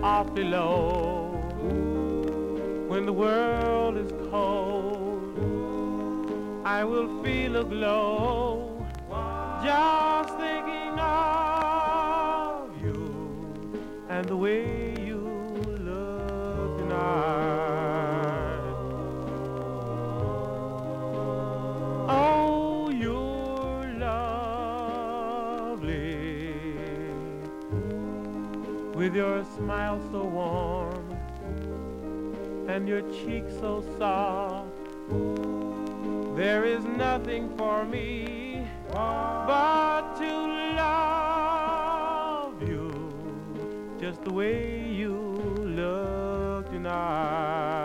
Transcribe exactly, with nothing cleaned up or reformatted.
awfully low. When the world is cold, I will feel a glow just thinking of you and the way you look tonight. Oh, you're lovely with your smile so warm and your cheeks so soft. There is nothing for me but to love you just the way you look tonight.